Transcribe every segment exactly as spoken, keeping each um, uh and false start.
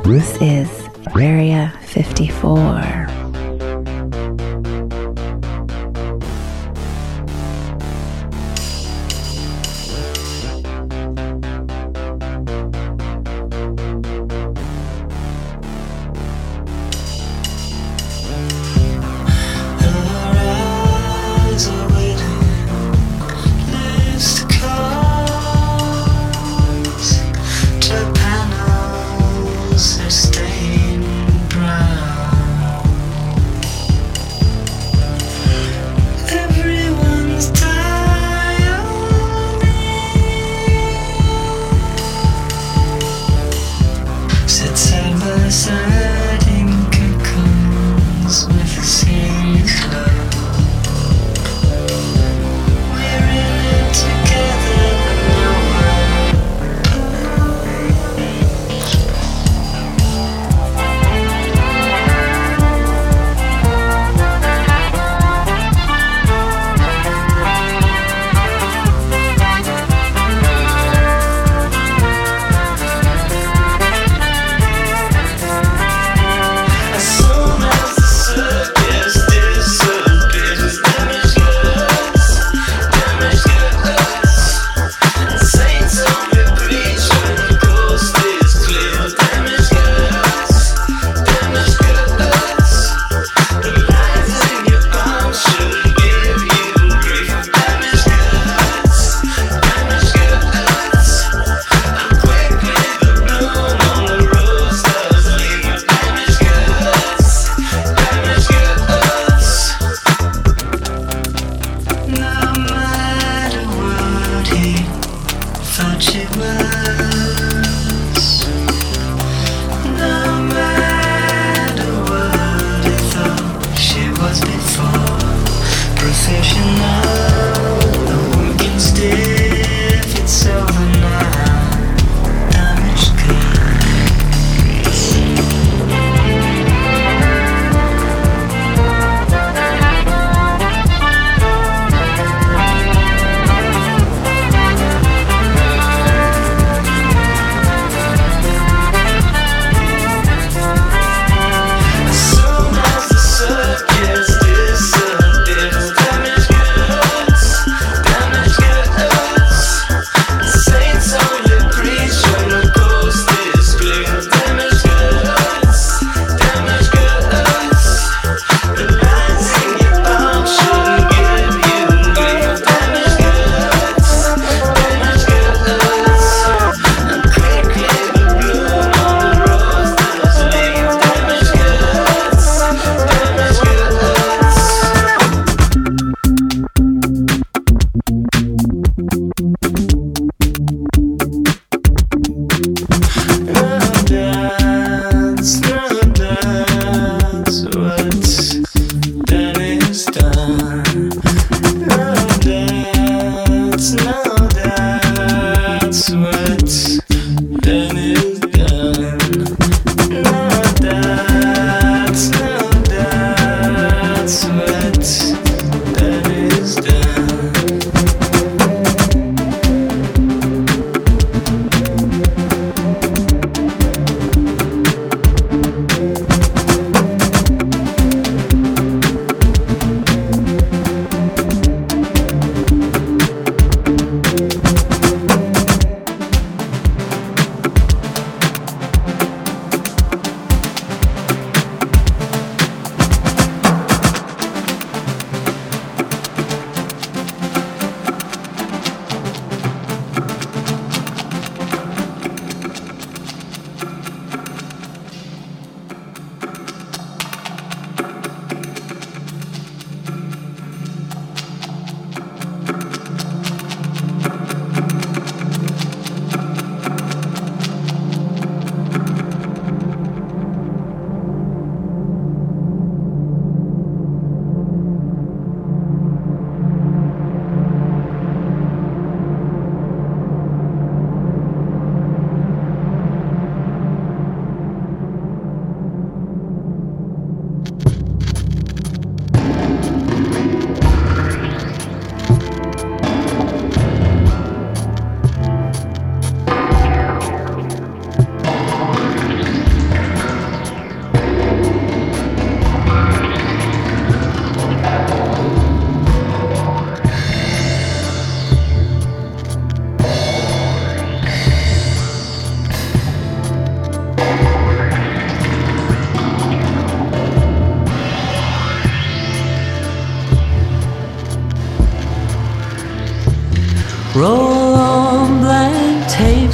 This is Area fifty-four.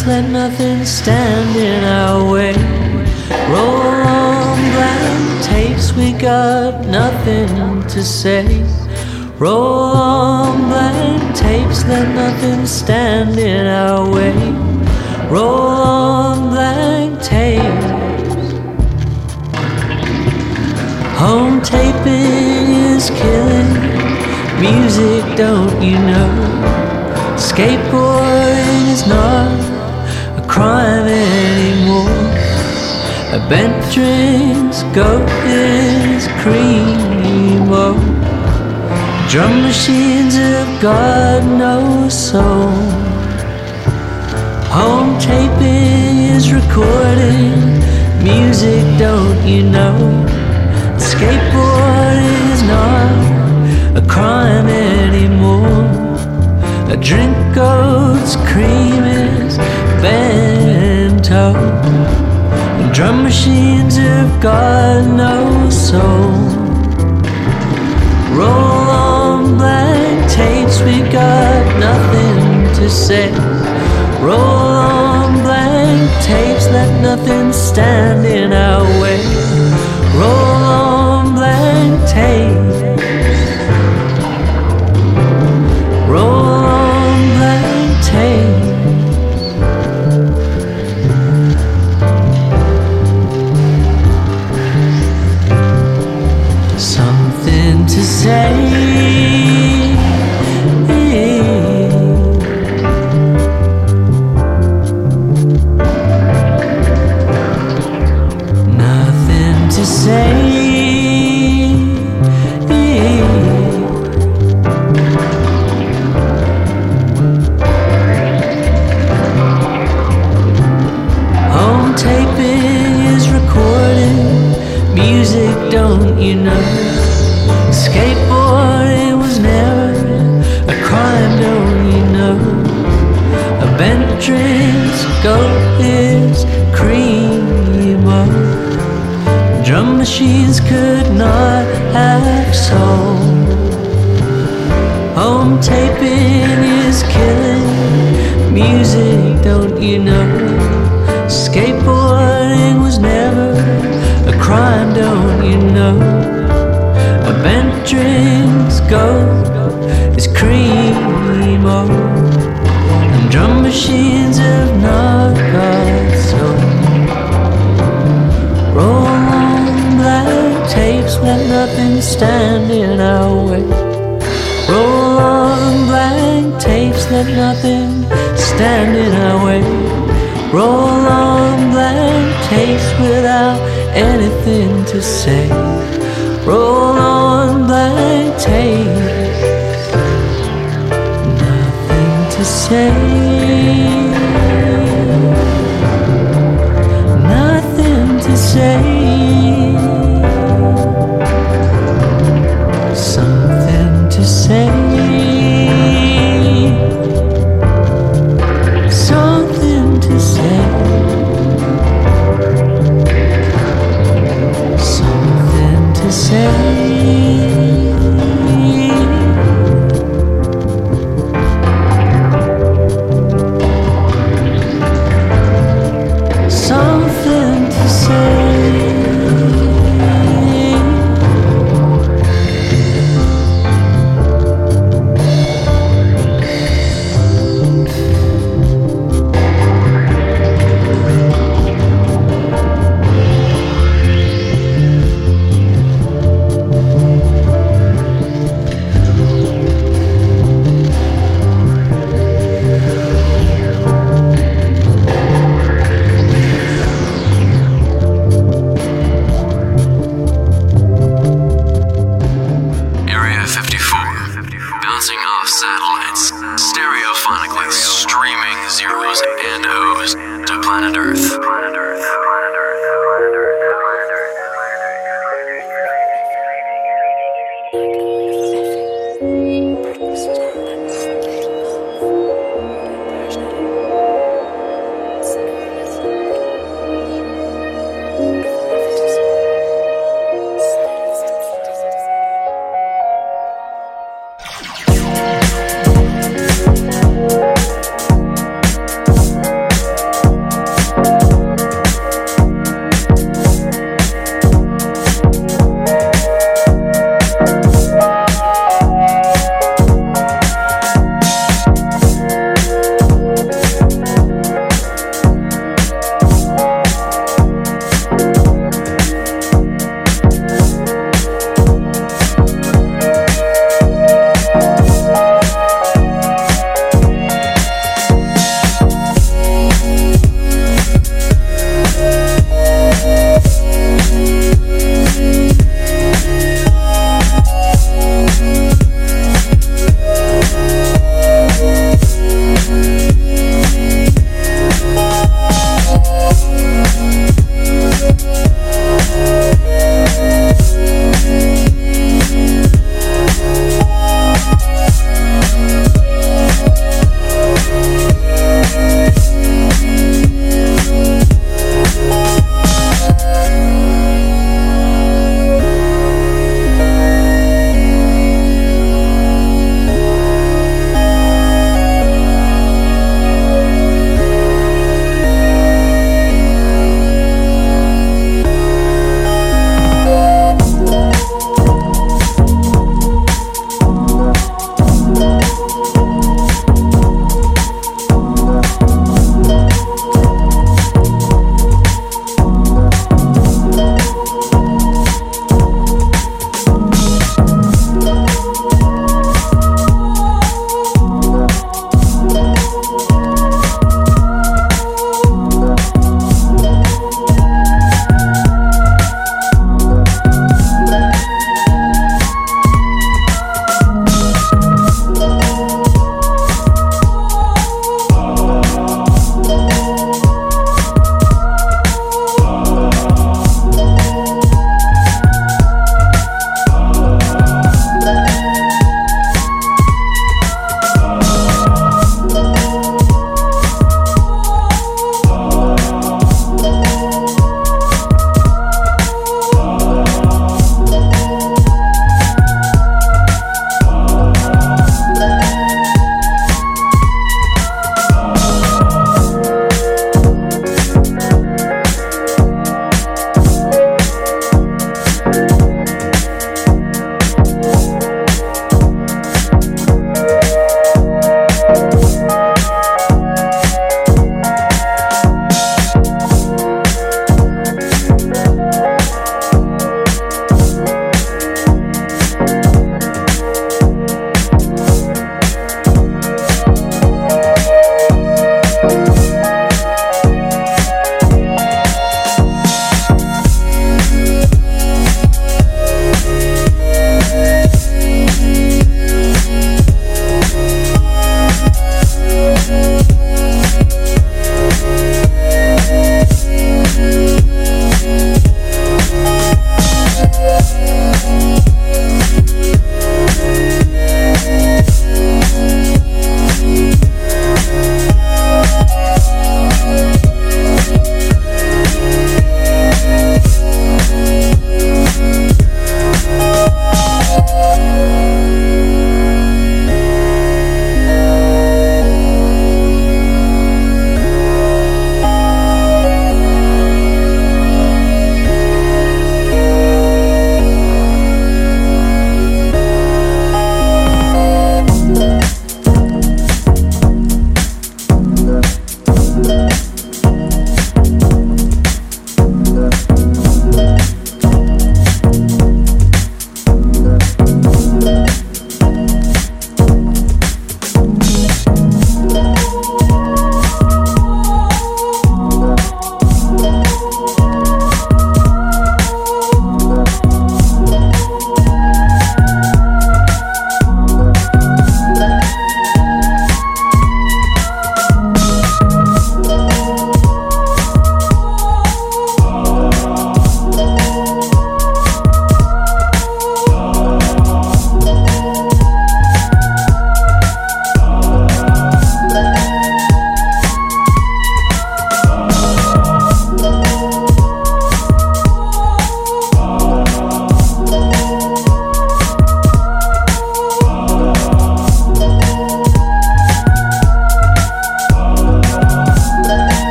tapes, let nothing stand in our way. Roll on blank tapes, we got nothing to say. Roll on blank tapes, let nothing stand in our way. Roll on blank tapes. Home taping is killing music, don't you know? Skateboarding is not a crime anymore. A bent drinks, goat is cream-o. Drum machines have got no soul. Home taping is recording music, don't you know? Skateboarding is not a crime anymore. A drink goat's cream is bento. Drum machines have got no soul. Roll on blank tapes, we got nothing to say. Roll on blank tapes, let nothing stand in our way. Roll on blank tapes. Roll on blank tapes. Something to say. Don't you know? Skateboarding was never a crime, don't you know? A bent drink's goat is cream-o. Drum machines could not have soul. Home taping is killing music, don't you know? Skateboarding was never a crime, don't you know? A bent drink's goat is cream-o. And drum machines have not got soul. Roll on blank tapes, let nothing stand in our way. Roll on blank tapes, let nothing stand in our way. Roll on blank tapes without anything to say. Roll on blank tapes, nothing to say. Nothing to say. Something to say. Something to say. Say something to say.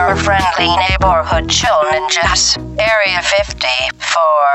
your friendly neighborhood chill ninjas. Area fifty-four.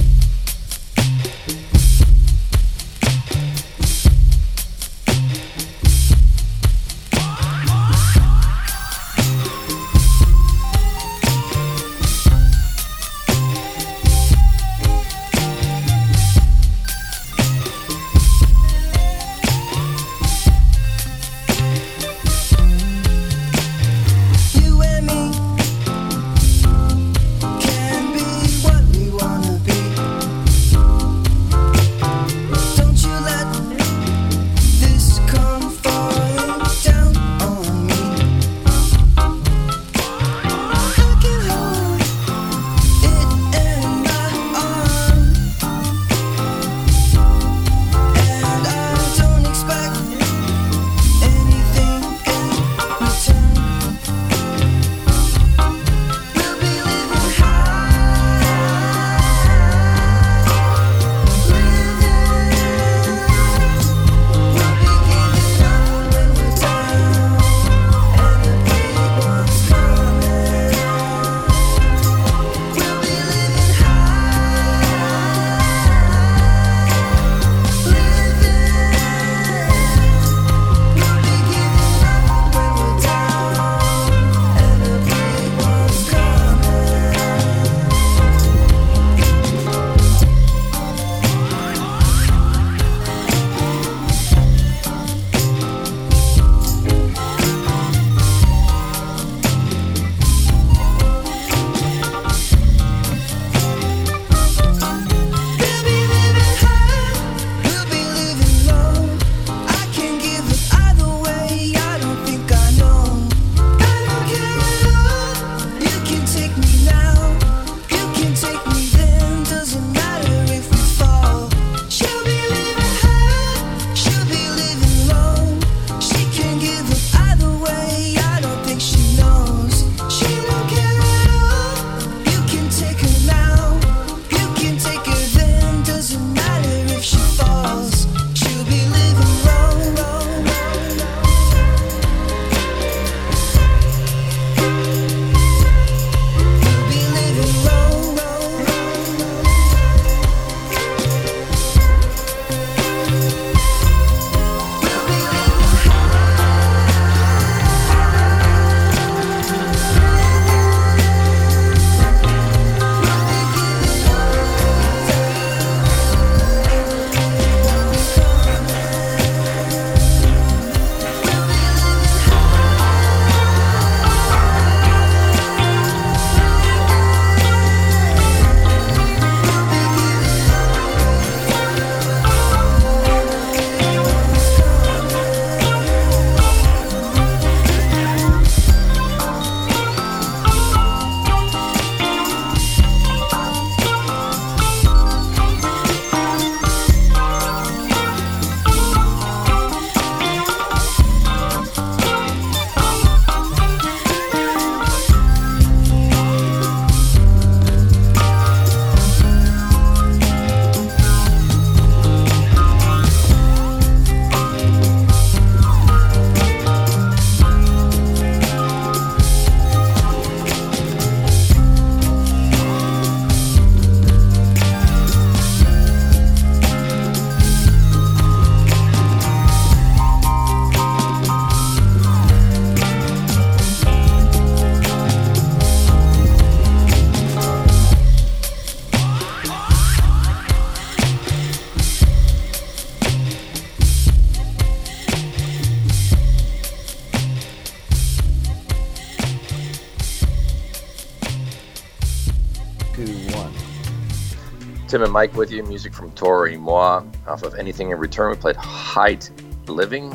Tim and Mike with you. Music from Tori Moi off of Anything in Return. We played Height Living.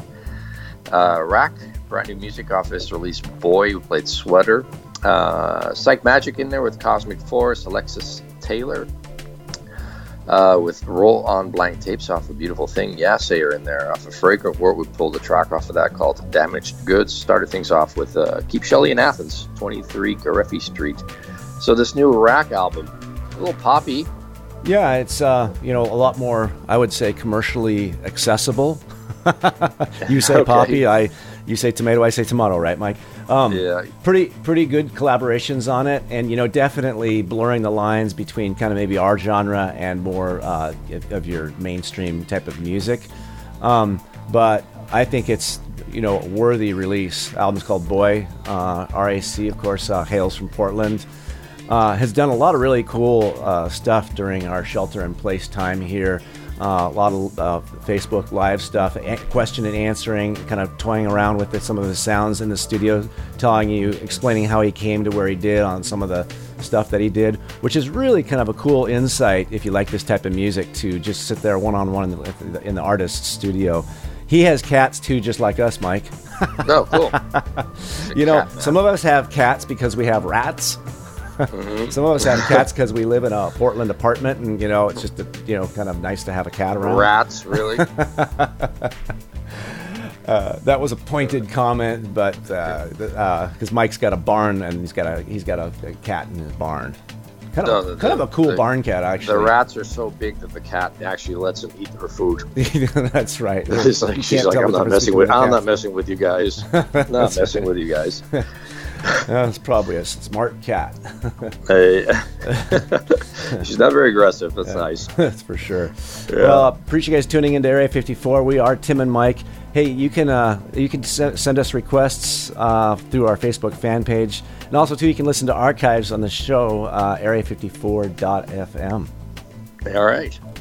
Uh, Rack, brand new music off this release. Boy, we played Sweater. Uh, Psych Magic in there with Cosmic Force. Alexis Taylor uh, with Roll on Blank Tapes off of Beautiful Thing. Yasayer in there off of Fragrant World. We pulled a track off of that called Damaged Goods. Started things off with uh, Keep Shelley in Athens, twenty-three Gareffi Street. So this new Rack album, a little poppy. Yeah, it's uh, you know a lot more, I would say, commercially accessible. You say okay. Poppy, I You say tomato, I say tomato, right, Mike? Um, Yeah. Pretty pretty good collaborations on it, and you know, definitely blurring the lines between kind of maybe our genre and more uh, of your mainstream type of music. Um, but I think it's, you know, a worthy release. The album's called Boy. Uh, R A C, of course, uh, hails from Portland. Uh, has done a lot of really cool uh, stuff during our shelter-in-place time here. Uh, a lot of uh, Facebook Live stuff, a- question and answering, kind of toying around with it, some of the sounds in the studio, telling you, explaining how he came to where he did on some of the stuff that he did, which is really kind of a cool insight if you like this type of music, to just sit there one-on-one in the, in the artist's studio. He has cats too, just like us, Mike. No, cool. You know, Cat, some of us have cats because we have rats. Mm-hmm. Some of us have cats because we live in a Portland apartment, and you know, it's just a, you know, kind of nice to have a cat around. Rats, really? Uh, that was a pointed comment, but because uh, uh, Mike's got a barn and he's got a he's got a, a cat in his barn. Kind of, No, the- kind of a cool the- barn cat, actually. The rats are so big that the cat actually lets them eat their food. That's right. It's like, You she's can't like, tell I'm the not difference messing with. between I'm not cats. messing with you guys. Not messing with you guys. That's probably a smart cat. Hey. She's not very aggressive. That's nice. That's for sure. Yeah. Well, appreciate you guys tuning into Area fifty-four. We are Tim and Mike. Hey, you can uh, you can se- send us requests uh, through our Facebook fan page, and also too you can listen to archives on the show uh, area fifty-four dot f m. All right.